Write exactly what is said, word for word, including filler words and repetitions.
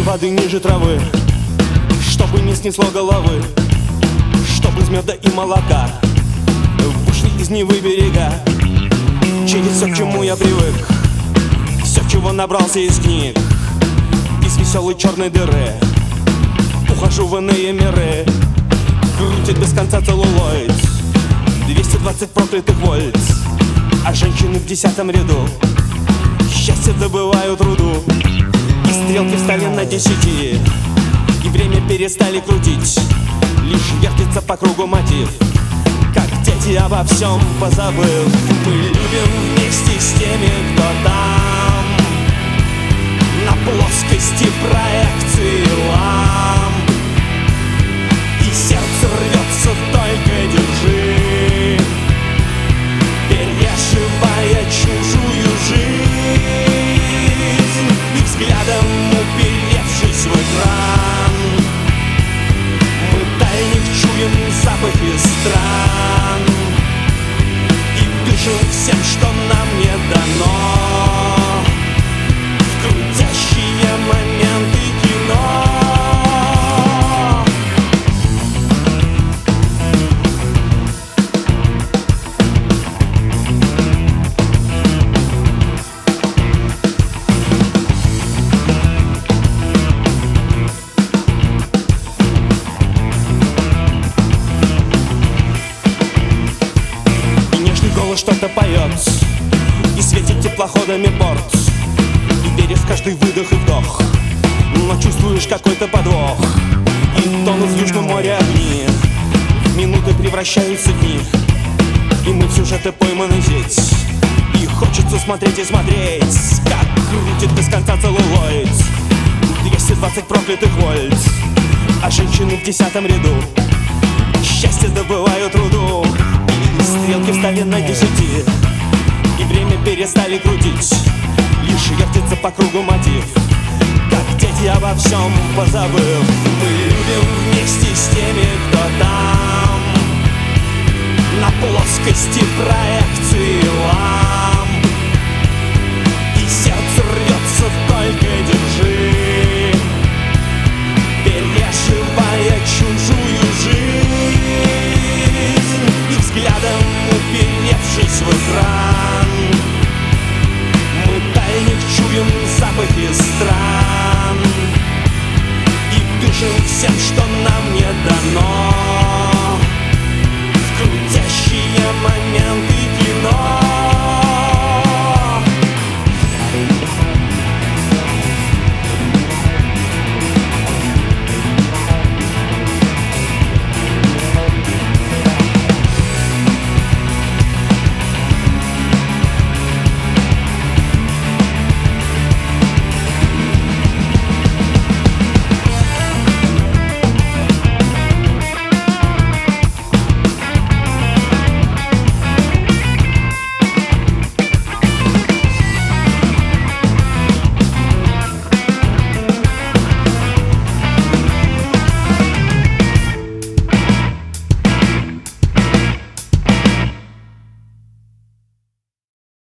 воды ниже травы, чтобы не снесло головы, чтобы из меда и молока вышли из Невы берега. Через все, к чему я привык, все, чего набрался из книг, из веселой черной дыры ухожу в иные миры. Крутит без конца целлулоид, двести двадцать проклятых вольт, а женщины в десятом ряду счастье добывают руду. И стрелки встали на десяти, и время перестали крутить, лишь вертится по кругу мотив, как дети обо всем позабыв. Мы любим вместе с теми, кто там, на плоскости проекции ламп, и сердце рвется, только держи, переживая чужую жизнь, и взглядом уперевшись в экран, мы дальних чуем запахи стран и дышим всем, что нам не дано, в крутящие моменты кино. Что-то поет и светит теплоходами борт, и веришь в каждый выдох и вдох, но чувствуешь какой-то подвох. И тонут в Южном море огни, в минуты превращаются дни, и мы в сюжеты пойманы здесь, и хочется смотреть и смотреть, как крутит без конца целлулоид, двести двадцать проклятых вольт, а женщины в десятом ряду счастье добывают руду. Стрелки встали на десяти, и время перестали крутить, лишь вертится по кругу мотив, как дети обо всем позабыв. Мы любим вместе с теми, кто там, на плоскости проекции ламп,